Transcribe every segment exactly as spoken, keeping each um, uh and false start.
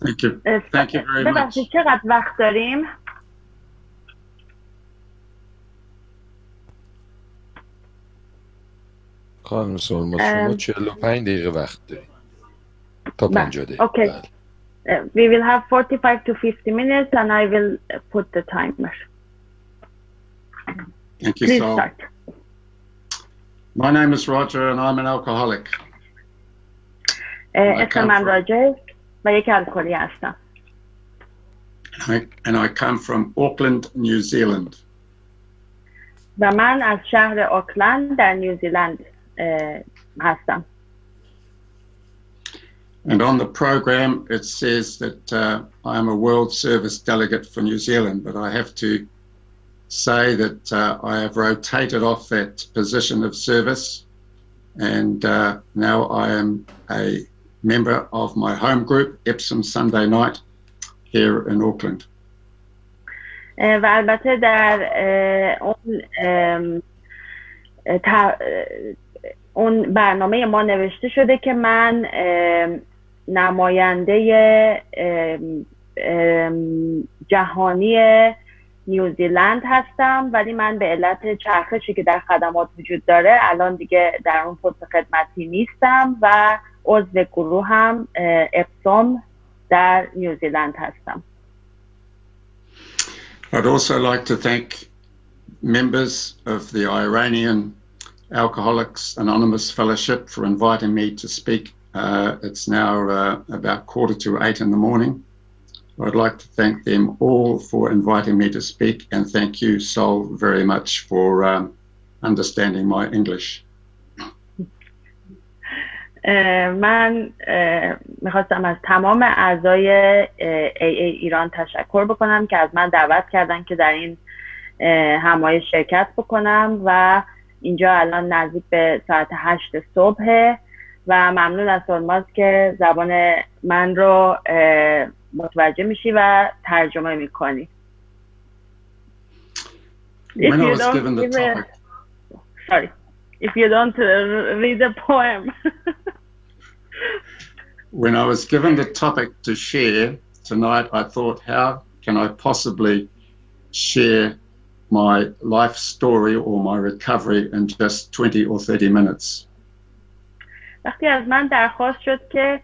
Thank you. Thank you very much. ببخشید چقدر وقت داریم؟ خانم سلما شما چهل و پنج دقیقه وقت داریم تا پنجاه دقیقه. Okay. Uh, we will have forty-five to fifty minutes and I will put the timer. Thank you, Please Sol. start. My name is Roger and I'm an alcoholic. اسم من راجر و یک الکلی هستم. I, and I come from Auckland, New Zealand. و من از شهر آکلند در نیوزیلند هستم. And on the program it says that uh, I am a World Service delegate for New Zealand, but I have to say that uh, I have rotated off that position of service, and uh, now I am a member of my home group, Epsom Sunday Night, here in Auckland. و البته در اون اون برنامه ما نوشته شده که من نماینده جهانی نیوزیلند هستم، ولی من به علت چرخشی که در خدمات وجود داره الان دیگه در اون پست خدمتی نیستم و عضو گروه هم اپسوم در نیوزیلند هستم. I'd also like to thank members of the Iranian Alcoholics Anonymous Fellowship for inviting me to speak. Uh, it's now uh, about quarter to eight in the morning. I'd like to thank them all for inviting me to speak, and thank you, Sol, very much for um, understanding my English. من میخواستم از تمام اعضای ای ای ایران تشکر بکنم که از من دعوت کردن که در این همایش شرکت بکنم و اینجا الان نزدیک به ساعت هشت صبح و ممنون از سلماز که زبان من رو متوجه میشی و ترجمه میکنی. When I was given the topic, sorry, if you don't read the poem. When I was given the topic to share tonight, I thought, how can I possibly share my life story or my recovery in just twenty or thirty minutes? وقتی از من درخواست شد که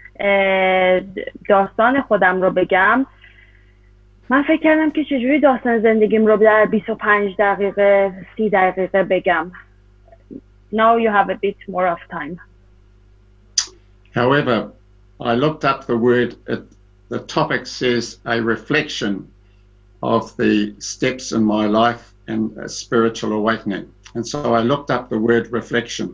داستان خودم رو بگم، من فکر کردم که چجوری داستان زندگیم رو در بیست و پنج دقیقه سی دقیقه بگم. Now you have a bit more of time. However, I looked up the word, it, the topic says a reflection of the steps in my life and a spiritual awakening. And so I looked up the word reflection.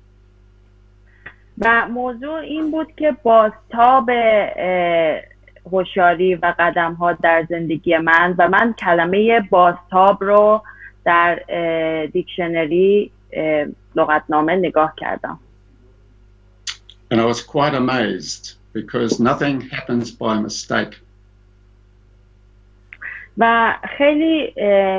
و موضوع این بود که بازتاب هوشیاری و قدم ها در زندگی من و من کلمه بازتاب رو در دیکشنری لغتنامه نگاه کردم. And I was quite amazed because nothing happens by mistake. و خیلی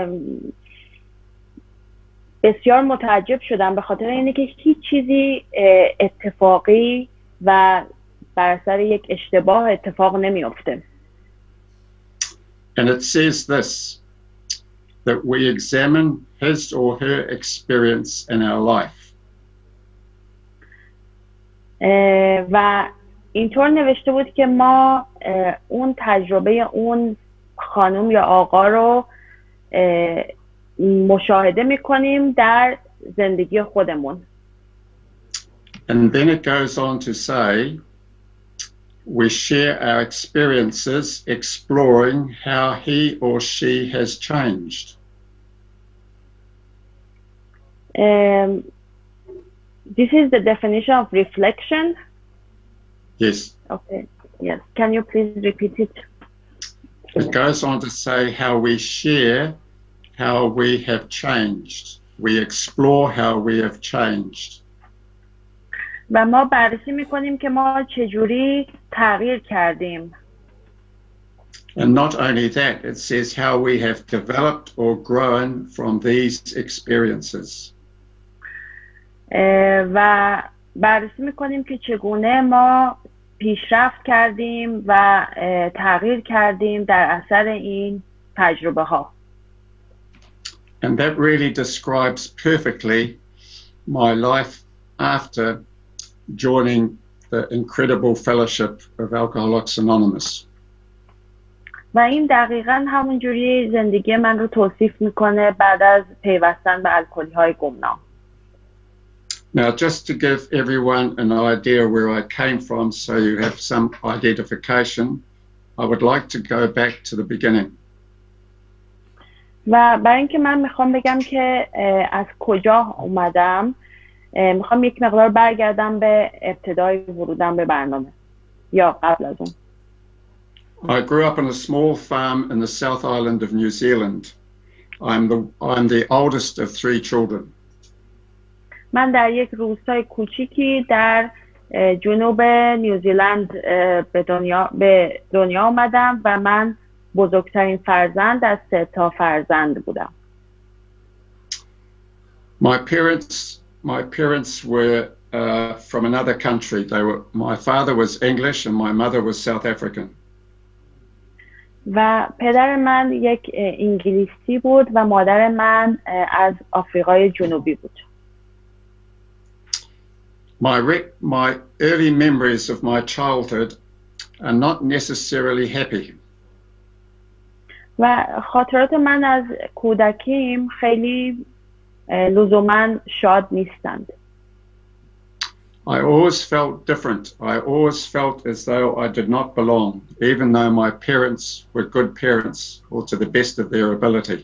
بسیار متعجب شدم به خاطر اینه که هیچ چیزی اتفاقی و بر اثر یک اشتباه اتفاق نمیفته. And it says this, that we examine his or her experience in our life. و اینطور نوشته بود که ما اون تجربه اون خانم یا آقا رو مشاهده میکنیم در زندگی خودمون. And then it goes on to say, we share our experiences exploring how he or she has changed. Um, this is the definition of reflection? Yes. Okay, yes. Can you please repeat it? It goes on to say how we share how we have changed. We explore how we have changed. و ما بررسی میکنیم که ما چجوری تغییر کردیم. And not only that, it says how we have developed or grown from these experiences. و بررسی میکنیم که چگونه ما پیشرفت کردیم و تغییر کردیم در اثر این تجربه ها. And that really describes perfectly my life after joining the incredible fellowship of Alcoholics Anonymous. و این دقیقاً همون جوری زندگی من رو توصیف میکنه بعد از پیوستن به الکلی های گمنام. Now, just to give everyone an idea where I came from, so you have some identification, I would like to go back to the beginning. و برای اینکه من میخوام بگم که از کجا اومدم، میخوام یک مقدار برگردم به ابتدای ورودم به برنامه یا قبل از اون. I grew up on a small farm in the South Island of New Zealand. I'm the I'm the oldest of three children. من در یک روستای کوچیکی در جنوب نیوزیلند به دنیا به دنیا آمدم و من بزرگترین فرزند از سه تا فرزند بودم. My parents my parents were uh, from another country. They were my father was English and my mother was South African. و پدر من یک انگلیسی بود و مادر من از آفریقای جنوبی بود. My re- my early memories of my childhood are not necessarily happy. و خاطرات من از کودکیم خیلی لزوما شاد نیستند. I always felt different. I always felt as though I did not belong, even though my parents were good parents or to the best of their ability.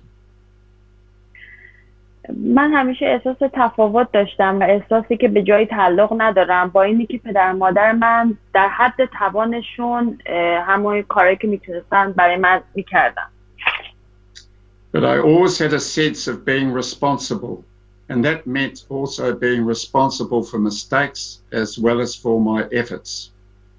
من همیشه احساس تفاوت داشتم و احساسی که به جای تعلق ندارم با اینی که پدر مادر من در حد توانشون همون کاری که میتونستن برای من میکردن. But I always had a sense of being responsible, and that meant also being responsible for mistakes as well as for my efforts.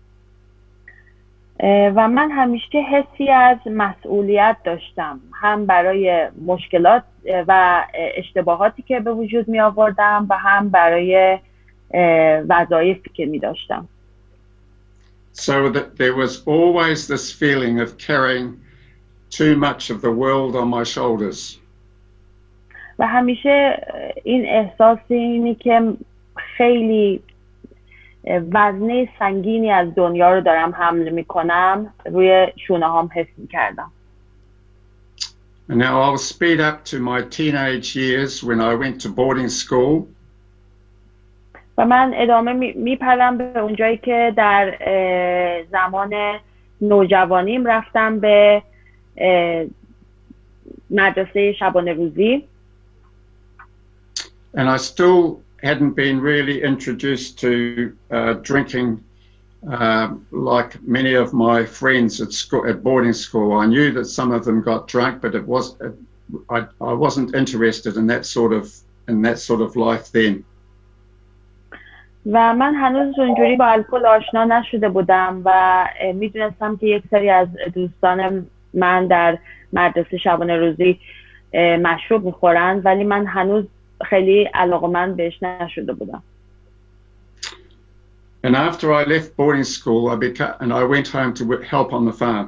و من همیشه حسی از مسئولیت داشتم، هم برای مشکلات و اشتباهاتی که به وجود می آوردم و هم برای وظایفی که می داشتم. So that there was always this feeling of carrying too much of the world on my shoulders. و همیشه این احساس اینی که خیلی وزنه سنگینی از دنیا رو دارم حمل میکنم روی شونه هام حس میکردم. And now I'll speed up to my teenage years when I went to boarding school. و من ادامه میپرم به اونجایی که در زمان نوجوانیم رفتم به مدرسه شبانه روزی. And I still hadn't been really introduced to uh, drinking uh, like many of my friends at school, at boarding school. I knew that some of them got drunk, but it was it, I, I wasn't interested in that sort of in that sort of life then. و من هنوز اونجوری با الکل آشنا نشده بودم و میدونستم که یک سری از دوستان من در مدرسه شبانه روزی مشروب میخورن، ولی من هنوز خیلی علاقه‌مند بهش نشده بودم. And after I left boarding school, I became and I went home to help on the farm.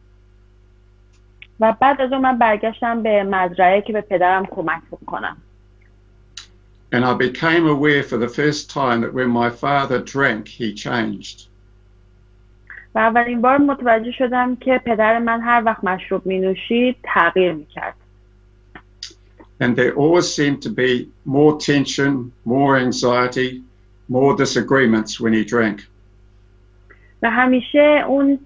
و بعد از اون من برگشتم به مزرعه که به پدرم کمک بکنم. And I became aware for the first time that when my father drank, he changed. و اولین بار متوجه شدم که پدر من هر وقت مشروب می نوشید تغییر می کرد. And there always seemed to be more tension, more anxiety, more disagreements when he drank. و همیشه اون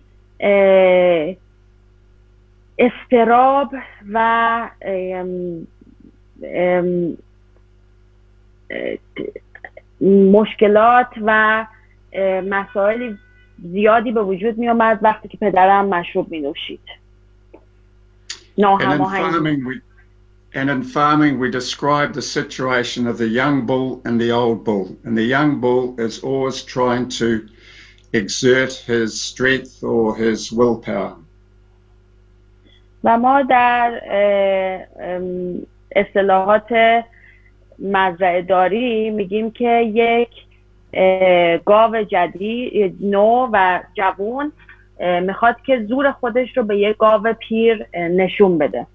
اضطراب و ام ام مشکلات و مسائل زیادی به وجود می آمد وقتی که پدرم مشروب می نوشید. ناهماهنگی. And in farming, we describe the situation of the young bull and the old bull. And the young bull is always trying to exert his strength or his willpower. و ما در اصطلاحات مزرعه داری میگیم که یک گاو جدید نو و جوون میخواد که زور خودش رو به یک گاو پیر نشون بده.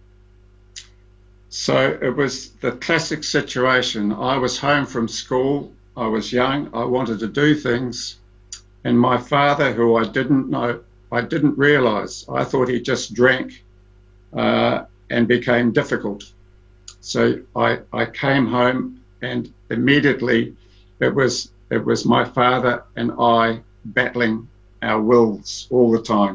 So it was the classic situation. I was home from school. I was young. I wanted to do things. And my father, who I didn't know, I didn't realize, I thought he just drank uh, and became difficult. So I, I came home and immediately it was, it was my father and I battling our wills all the time.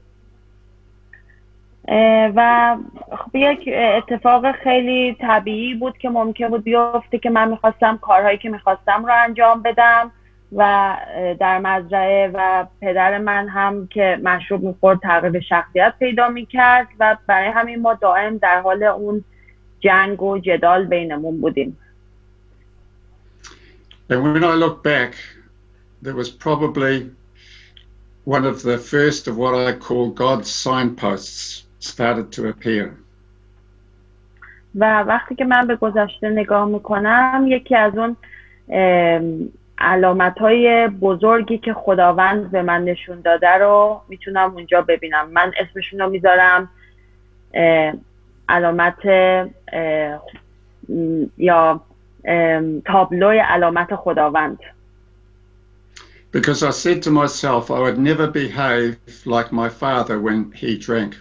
و خب یک اتفاق خیلی طبیعی بود که ممکن بود بیفته که من میخواستم کارهایی که میخواستم رو انجام بدم و در مزرعه و پدر من هم که مشروب میخورد تغییر شخصیت پیدا میکرد و برای همین ما دائم در حال اون جنگ و جدال بینمون بودیم. And when I look back, there was probably one of the first of what I call God's signposts started to appear. و وقتی که من به گذشته نگاه میکنم یکی از اون علامت‌های بزرگی که خداوند به من نشون داده رو میتونم اونجا ببینم. من اسمشون رو میذارم علامت یا تابلوی علامت خداوند. Because I said to myself, I would never behave like my father when he drank.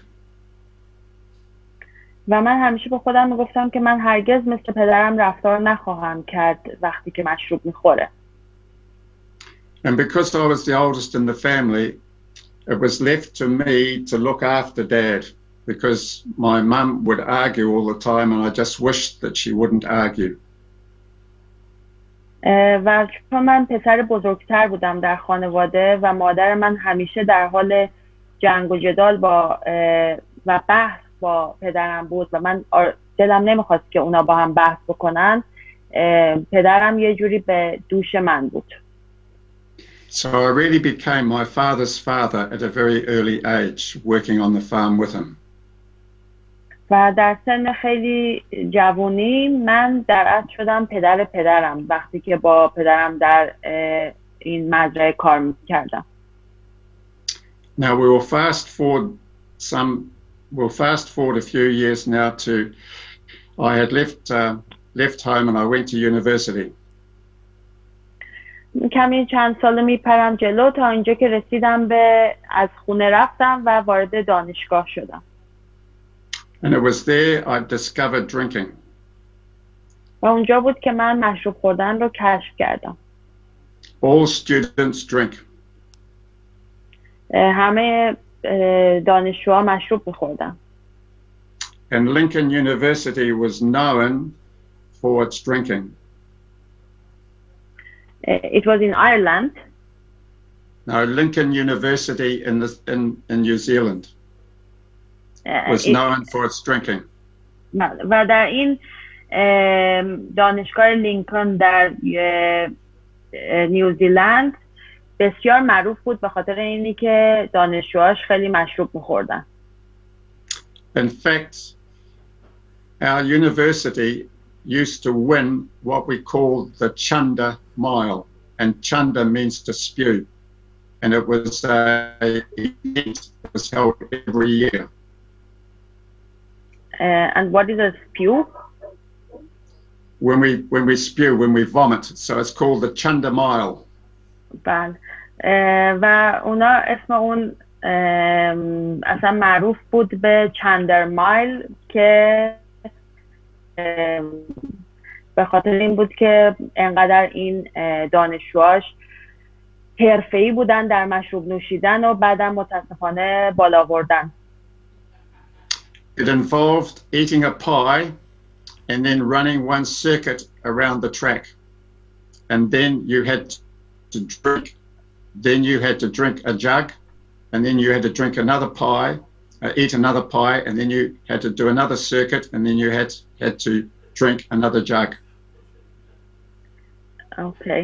و من همیشه به خودم میگفتم که من هرگز مثل پدرم رفتار نخواهم کرد وقتی که مشروب میخوره. And because I was the oldest in the family, it was left to me to look after Dad, because my mum would argue all the time and I just wished that she wouldn't argue. و چون من پسر بزرگتر بودم در خانواده و مادر من همیشه در حال جنگ و جدال با و بحث با پدرم بود و من دلم نمیخواست که اونا با هم بحث بکنن، پدرم یه جوری به دوش من بود. So I really became my father's father at a very early age, working on the farm with him. و در سن خیلی جوانی من در اصل شدم پدر پدرم وقتی که با پدرم در این مزرعه کار میکردم. Now we will fast forward some, we'll fast forward a few years now to, I had left uh, left home and I went to university. کمی چند سال میپرم جلو تا اینجا که رسیدم به از خونه رفتم و وارد دانشگاه شدم. And it was there I discovered drinking. و اونجا بود که من مشروب خوردن رو کشف کردم. All students drink. همه دانشجوها مشروب می‌خوردن. And Lincoln University was known for its drinking. It was in Ireland. No, Lincoln University in the in in New Zealand was it, known for its drinking. و در این دانشگاه لینکن در نیوزیلند بسیار معروف بود به خاطر اینی که دانشجوهاش خیلی مشروب می‌خوردن. In fact, our university used to win what we called the Chunder Mile, and Chunder means to spew, and it was a event that was held every year. Uh, and what is a spew? When we when we spew, when we vomit, so it's called the Chunder Mile. بله. و اونا اسم اون اصلا معروف بود به چندر مایل که به خاطر این بود که انقدر این دانشجوهاش حرفه‌ای بودن در مشروب نوشیدن و بعدم متاسفانه بالا بردن. It involved eating a pie and then running one circuit around the track, and then you had to drink. Then you had to drink a jug, and then you had to drink another pie, uh, eat another pie, and then you had to do another circuit, and then you had had to drink another jug. Okay.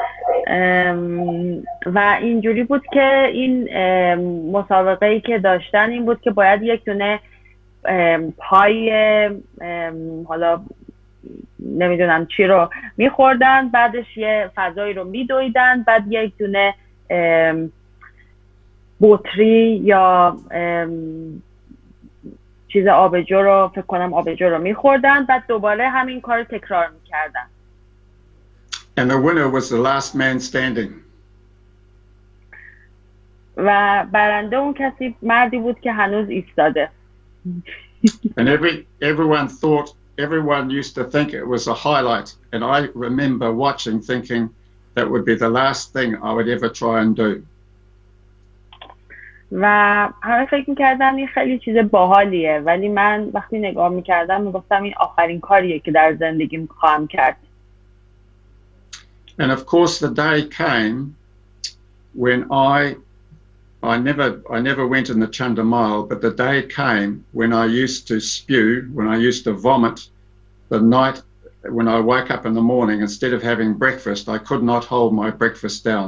و اینجوری بود که این مسابقه‌ای که داشتن این بود که باید یک دونه پای حالا نمیدونم چی رو میخوردن، بعدش یه فضایی رو میدویدن، بعد یک دونه بطری یا چیز آبجو رو فکر کنم آبجو رو میخوردن، بعد دوباره همین کار تکرار میکردن. And the winner was the last man standing. و برنده اون کسی مردی بود که هنوز ایستاده. And every everyone thought, everyone used to think it was a highlight. And I remember watching, thinking that would be the last thing I would ever try and do. و همه فکر میکردم این خیلی چیز باحالیه، ولی من وقتی نگاه میکردم میگفتم این آخرین کاریه که در زندگیم خواهم کرد. And of course the day came when I I never I never went in the Chunder Mile, but the day came when I used to spew, when I used to vomit the night when I woke up in the morning. Instead of having breakfast, I could not hold my breakfast down.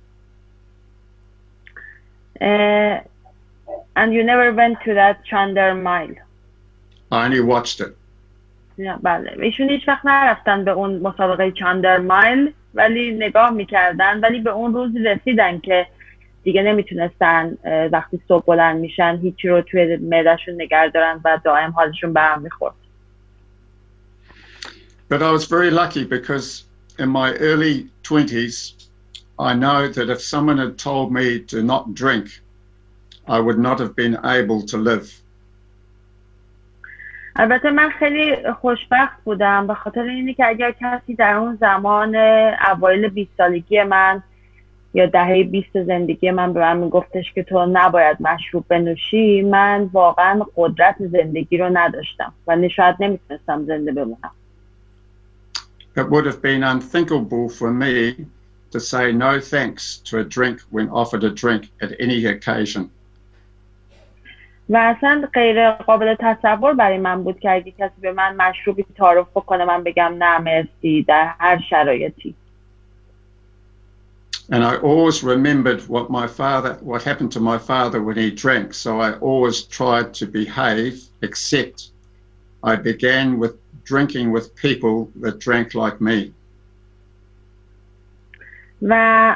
Uh, and you never went to that Chunder Mile? I only watched it. نه بله، ایشون هیچ وقت نرفتن به اون مسابقه چاندر مایل، ولی نگاه میکردن، ولی به اون روز رسیدن که دیگه نمیتونستن وقتی صبح بلند میشن هیچی رو توی معده‌شون نگه دارن و دائم حالشون به هم میخورد. But I was very lucky because in my early twenties I know that if someone had told me to not drink, I would not have been able to live. البته من خیلی خوشبخت بودم به خاطر اینه که اگر کسی در اون زمان اوایل بیست سالگی من یا دهه بیست زندگی من به من میگفتش که تو نباید مشروب بنوشی، من واقعا قدرت زندگی رو نداشتم و شاید نمیتونستم زنده بمونم. It would have been unthinkable for me to say no thanks to a drink when offered a drink at any occasion. و اصلا غیر قابل تصور برای من بود که اگه کسی به من مشروبی تعارف بکنه من بگم نه مرسی در هر شرایطی. And I always remembered what my father, what happened to my father when he drank, so I always tried to behave, except I began with drinking with people that drank like me. و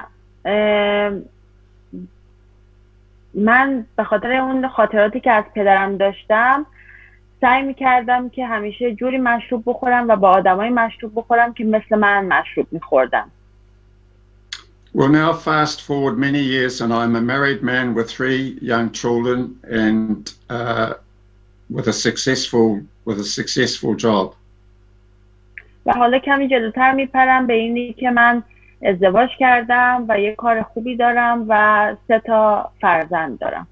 من به خاطر اون خاطراتی که از پدرم داشتم سعی میکردم که همیشه جوری مشروب بخورم و با آدمای مشروب بخورم که مثل من مشروب میخوردم. Well, now fast forward many years and I'm a married man with three young children and uh, with a successful with a successful job. و حالا کمی جلوتر میپرم به اینی که من ازدواج کردم و یه کار خوبی دارم و سه تا فرزند دارم.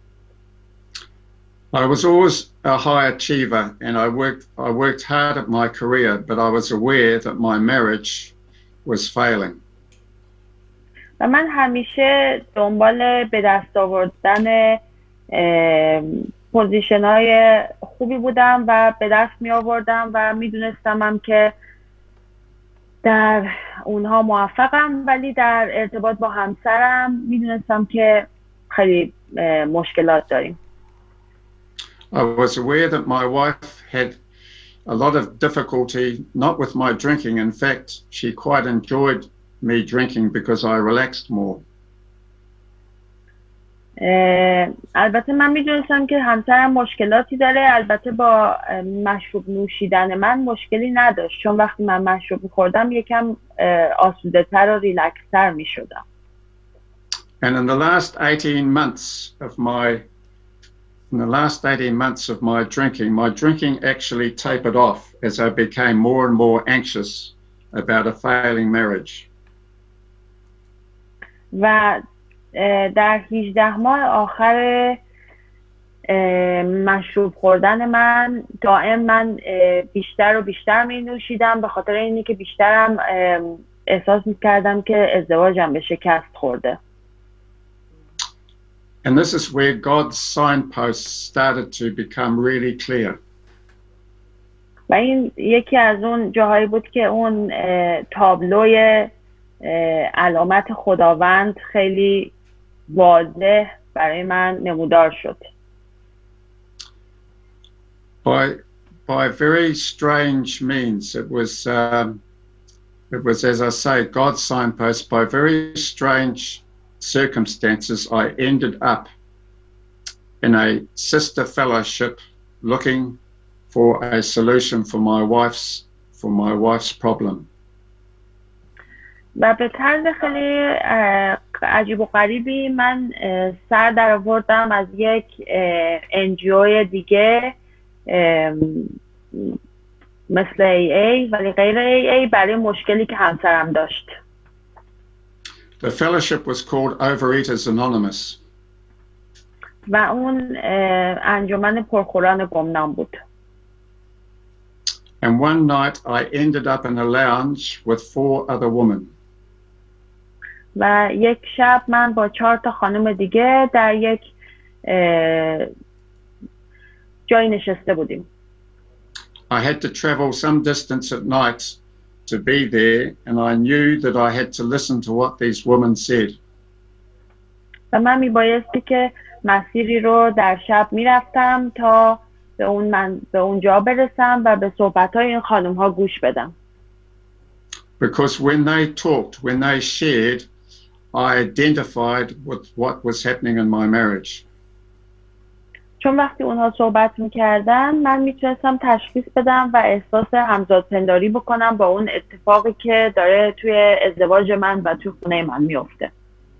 I was always a high achiever and I worked I worked hard at my career, but I was aware that my marriage was failing. و من همیشه دنبال به دست آوردن پوزیشن های خوبی بودم و به دست می آوردم و می دونستم هم که در اونها موفقم، ولی در ارتباط با همسرم می دونستم که خیلی مشکلات داریم. I was aware that my wife had a lot of difficulty, not with my drinking. In fact, she quite enjoyed me drinking because I relaxed more. البته من میدونستم که همسرم مشکلاتی داره، البته با مشروب نوشیدن من مشکلی نداشت، چون وقتی من مشروب میخوردم یکم آسوده تر و ریلکس تر میشدم. And in the last eighteen months of my in the last eighteen months of my drinking, my drinking actually tapered off as I became more and more anxious about a failing marriage. و در هجده ماه آخر مشروب خوردن من دائم من بیشتر و بیشتر می نوشیدم به خاطر اینی که بیشترم احساس می کردم که ازدواجم به شکست خورده. And this is where God's signposts started to become really clear. و این یکی از اون جاهایی بود که اون تابلوی علامت خداوند خیلی واضح برای من نمودار شد. By by very strange means. It was, um, it was, as I say, God's signpost. By very strange circumstances, I ended up in a sister fellowship looking for a solution for my wife's, for my wife's problem. و به طرز خیلی عجیب و غریبی من سر در آوردم از یک انجیو دیگه مثل ای ای ولی غیر ای ای برای مشکلی که همسرم داشت. The fellowship was called Overeaters Anonymous. و اون انجمن پرخوران گمنام بود. And one night I ended up in a lounge with four other women. و یک شب من با چهار تا خانم دیگه در یک جایی نشسته بودیم. I had to travel some distance at night to be there, and I knew that I had to listen to what these women said. و من میبایستی که مسیری رو در شب میرفتم تا به اون من به اونجا برسم و به صحبت‌های این خانم‌ها گوش بدم. Because when they talked, when they shared, I identified with what was happening in my marriage. چون وقتی اونها صحبت میکردن من میتونستم تشخیص بدم و احساس همزادپنداری بکنم با اون اتفاقی که داره توی ازدواج من و توی خونه من میفته.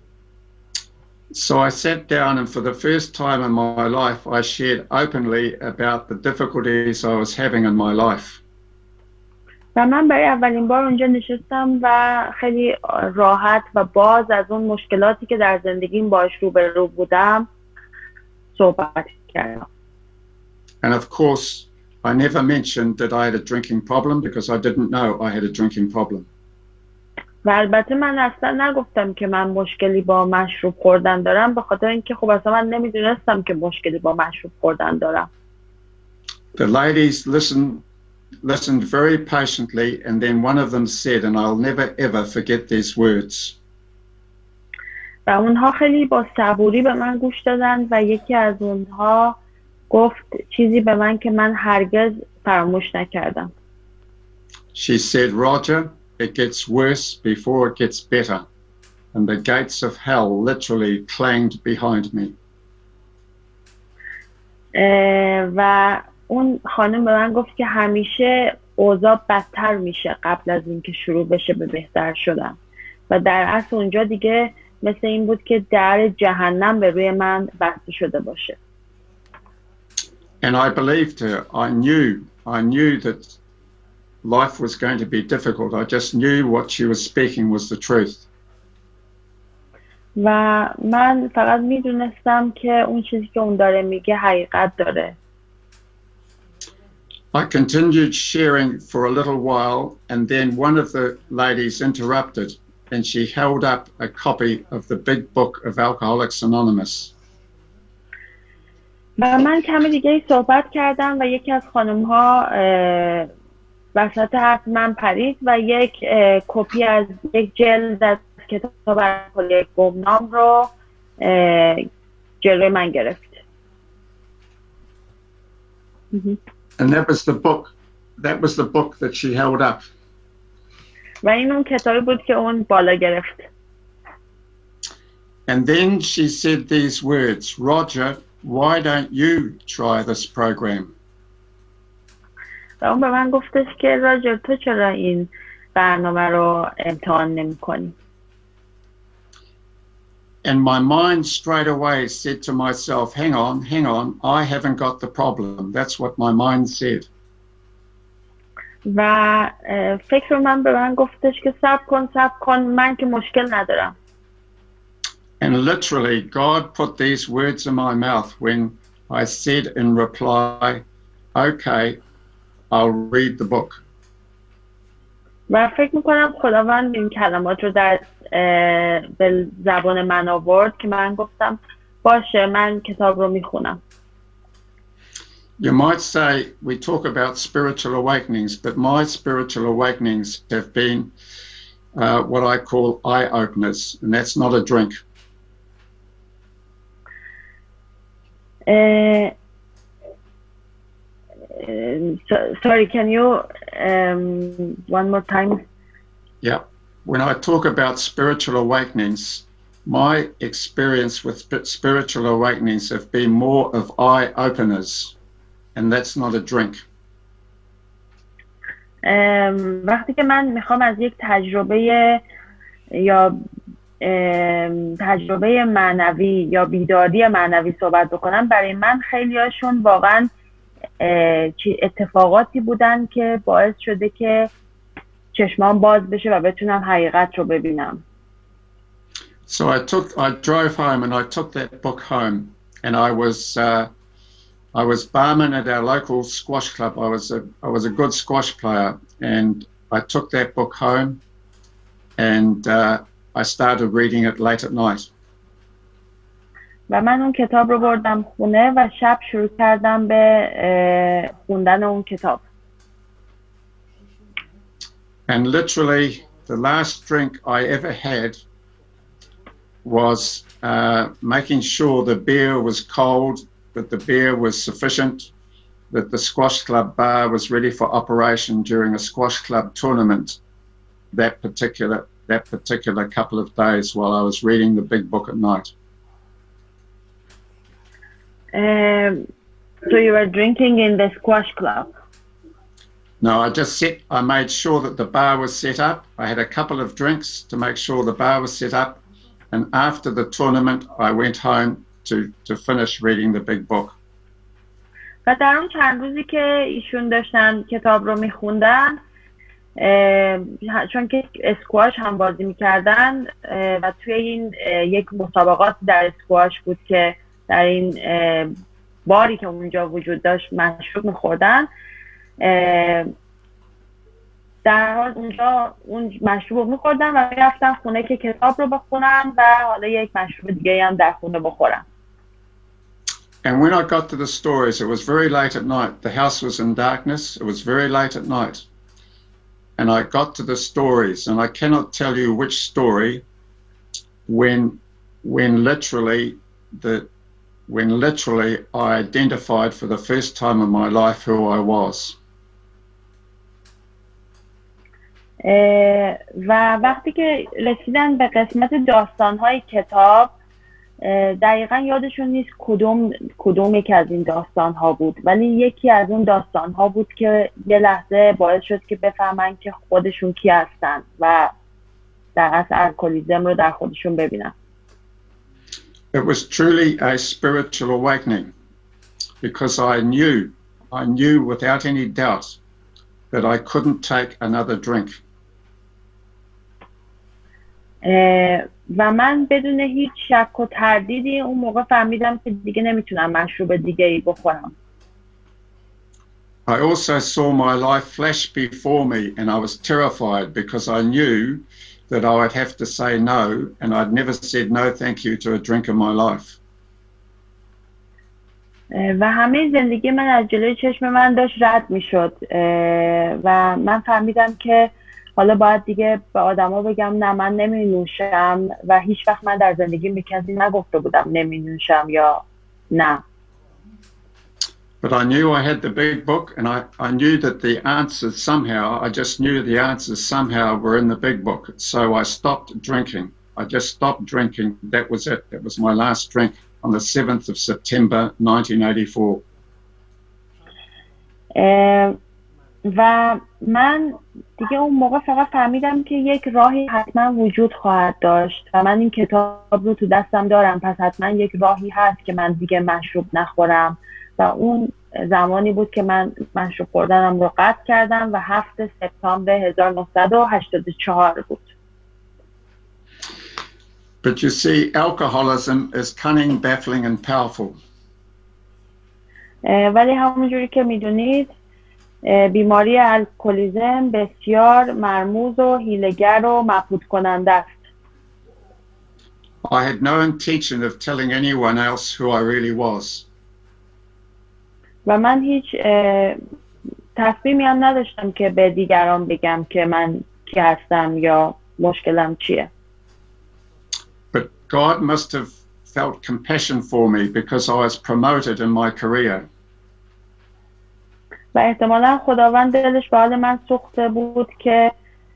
So I sat down and for the first time in my life I shared openly about the difficulties I was having in my life. و من برای اولین بار اونجا نشستم و خیلی راحت و باز از اون مشکلاتی که در زندگیم باش روبرو بودم صحبت کردم. And of course I never mentioned that I had a drinking problem because I didn't know I had a drinking problem. و البته من اصلا نگفتم که من مشکلی با مشروب خوردن دارم به خاطر اینکه خب اصلا من نمیدونستم که مشکلی با مشروب خوردن دارم. The ladies listened listened very patiently and then one of them said, and I'll never ever forget these words. و اونها خیلی با صبوری به من گوش دادن و یکی از اونها گفت چیزی به من که من هرگز فراموش نکردم. She said, Roger, it gets worse before it gets better. And the gates of hell literally clanged behind me. و اون خانم به من گفت که همیشه اوضاع بدتر میشه قبل از اینکه شروع بشه به بهتر شدن. و در اصل اونجا دیگه مثل این بود که در جهنم به روی من بسته شده باشه. And I believed her. I knew, I knew that life was going to be difficult. I just knew what she was speaking was the truth. و من فقط میدونستم که اون چیزی که اون داره میگه حقیقت داره. I continued sharing for a little while and then one of the ladies interrupted and she held up a copy of the big book of Alcoholics Anonymous. و من کمی دیگه صحبت کردم و یکی از خانم ها وسط حرف من پرید و یک کپی از یک جلد از کتاب الکلی گمنام رو جلوی من گرفت. And that was the book. That was the book that she held up. و این اون کتابی بود که اون بالا گرفت. And then she said these words, Roger, why don't you try this program? و اون به من گفتش که راجر تو چرا این برنامه رو امتحان نمی کنی؟ And my mind straight away said to myself, hang on, hang on, I haven't got the problem. That's what my mind said. و فکر من به من گفتش که صبر کن صبر کن من که مشکل ندارم. And literally God put these words in my mouth when I said in reply, okay, I'll read the book. و فکر میکنم خداوند این کلمات رو در به زبان من آورد که من گفتم باشه من کتاب رو میخونم. You might say we talk about spiritual awakenings, but my spiritual awakenings have been uh, what I call eye openers, and that's not a drink. So, sorry, can you um, one more time? Yeah. When I talk about spiritual awakenings, my experience with spiritual awakenings have been more of eye openers, and that's not a drink. Um, وقتی که من میخوام از یک تجربه یا تجربه معنوی یا بیداری معنوی صحبت بکنم، برای من خیلی هاشون واقعا اتفاقاتی بودن که باعث شده که چشمان باز بشه و بتونم حقیقت رو ببینم. So I took, I drove home and I took that book home, and I was, uh, I was barman at our local squash club. I was a, I was a good squash player, and I took that book home, and uh, I started reading it late at night. و من اون کتاب رو بردم خونه و شب شروع کردم به خوندن اون کتاب. And literally the last drink I ever had was uh, making sure the beer was cold, that the beer was sufficient, that the squash club bar was ready for operation during a squash club tournament that particular that particular couple of days while I was reading the big book at night. Um, so you were drinking in the squash club? No, I just set, I made sure that the bar was set up. I had a couple of drinks to make sure the bar was set up. And after the tournament, I went home to, to finish reading the big book. و در اون چند روزی که ایشون داشتن کتاب رو میخوندن، چون که اسکواش هم بازی میکردن و توی این یک مسابقات در اسکواش بود که در این باری که اونجا وجود داشت مشروب میخوردن، در حال اونجا اون مشروب میخوردن و میرفتن خونه که کتاب رو بخونن و حالا یک مشروب دیگه هم در خونه بخورن. And when I got to the stories, it was very late at night. The house was in darkness. It was very late at night. And I got to the stories, and I cannot tell you which story when when literally the when literally I identified for the first time in my life who I was. و وقتی که رسیدن به قسمت داستان‌های کتاب، دقیقا یادشون نیست کدوم کدوم یکی از این داستان‌ها بود، ولی یکی از اون داستان‌ها بود که یه لحظه باعث شد که بفهمن که خودشون کی هستن و در اصل الکلیزم رو در خودشون ببینن. It was truly a spiritual awakening because I knew, I knew without any doubt that I couldn't take another drink. و من بدون هیچ شک و تردیدی اون موقع فهمیدم که دیگه نمیتونم مشروب دیگه ای بخورم. I also saw my life flash before me and I was terrified because I knew that I would have to say no, and I'd never said no thank you to a drink in my life. و همه زندگی من از جلوی چشم من داشت رد میشد و من فهمیدم که حالا باید دیگه به آدما بگم نه من نمی نوشم و هیچ وقت من در زندگی به کسی نگفته بودم نمی نوشم یا نه. But I knew I had the big book and I, I knew that the answers somehow, I just knew the answers somehow were in the big book. So I stopped drinking. I just stopped drinking. That was it. That was my last drink on the seventh of September nineteen eighty-four. Uh, و من دیگه اون موقع فقط فهمیدم که یک راهی حتما وجود خواهد داشت و من این کتاب رو تو دستم دارم، پس حتما یک راهی هست که من دیگه مشروب نخورم و اون زمانی بود که من مشروب خوردنم رو قطع کردم و هفتم سپتامبر هزار و نهصد و هشتاد و چهار بود. But you see, alcoholism is cunning, baffling and powerful. ولی همونجوری که میدونید بیماری الکلیزم بسیار مرموز و حیله‌گر و مبهوت کننده است. I had no intention of telling anyone else who I really was. و من هیچ تصمیمی هم نداشتم که به دیگران بگم که من کی هستم یا مشکلم چیه. But God must have felt compassion for me because I was promoted in my career. و احتمالا خداوند دلش به حال من سوخته بود که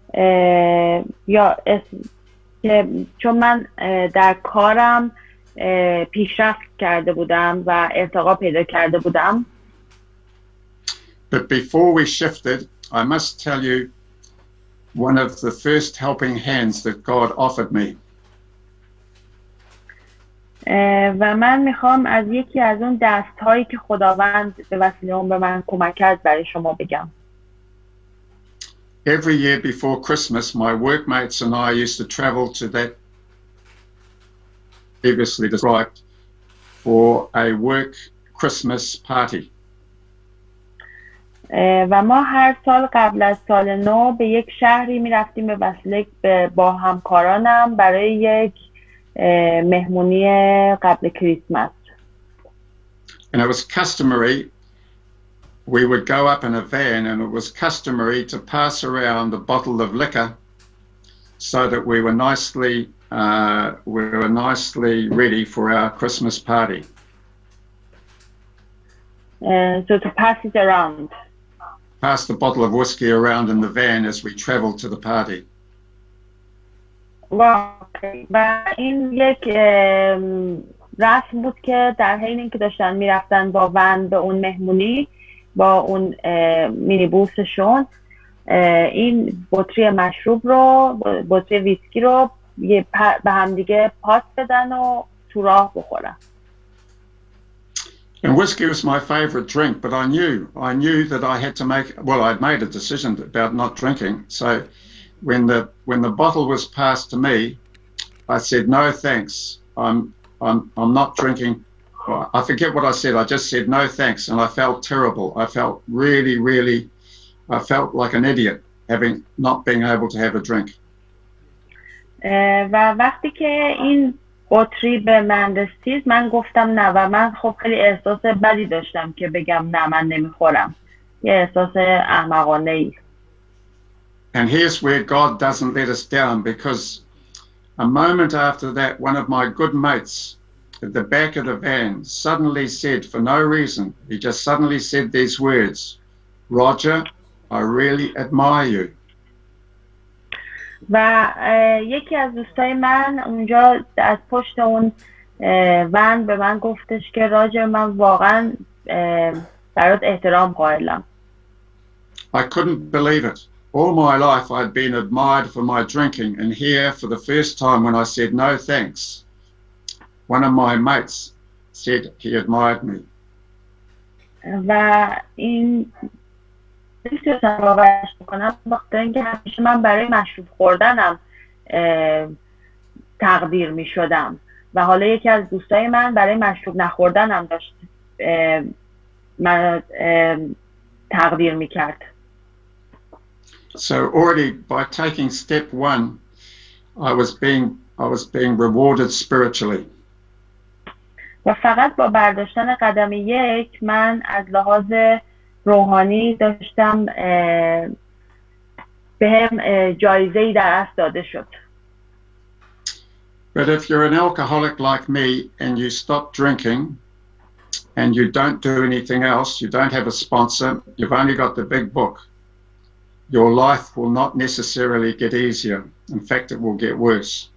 یا که چون من در کارم پیشرفت کرده بودم و ارتقا پیدا کرده بودم. But before we shifted, I must tell you one of the first helping hands that God offered me. و من میخوام از یکی از اون دست هایی که خداوند به وسیله اون به من کمک کرد برای شما بگم. Every year before Christmas, my workmates and I used to travel to that previously described for a work Christmas party. و ما هر سال قبل از سال نو به یک شهری می رفتیم به وسیله با همکارانم برای یک مهمونی قبل کریسمس. And it was customary, we would go up in a van and it was customary to pass around a bottle of liquor so that we were nicely uh, we were nicely ready for our Christmas party. Uh, so to pass it around. Pass the bottle of whiskey around in the van as we traveled to the party. و این یک رسم بود که در حین اینکه داشتن میرفتن با ون به اون مهمونی با اون مینیبوسشون این بطری مشروب رو بطری ویسکی رو به هم دیگه پاس بدن و تو راه بخورن. And whiskey was my favorite drink, but I knew, I knew that I had to make, well, I'd made a decision about not drinking. So when the, when the bottle was passed to me, I said, no, thanks. I'm, I'm, I'm not drinking. Well, I forget what I said. I just said, no, thanks. And I felt terrible. I felt really, really, I felt like an idiot having, not being able to have a drink. و وقتی که این بطری به من رسید من گفتم نه و من خب خیلی احساس بدی داشتم که بگم نه من نمیخورم. یه احساس احمقانه ای. And here's where God doesn't let us down, because a moment after that one of my good mates at the back of the van suddenly said, for no reason, he just suddenly said these words, Roger, I really admire you. و یکی از دوستای من اونجا از پشت اون ون به من گفتش که راجر من واقعا برات احترام قائلم. I couldn't believe it. All my life I'd been admired for my drinking, and here for the first time when I said no thanks, one of my mates said he admired me. و این نمیتونستم باورش بکنم بخاطر اینکه همیشه من برای مشروب خوردنم تقدیر می شدم و حالا یکی از دوستای من برای مشروب نخوردنم داشت من تقدیر می کرد. So already by taking step one, I was being I was being rewarded spiritually. و فقط با برداشتن قدم یک من از لحاظ روحانی داشتم به هم جایزه‌ای در دست داده شد. But if you're an alcoholic like me and you stop drinking and you don't do anything else, you don't have a sponsor, you've only got the big book, your life will not necessarily get easier. In fact, it will get worse.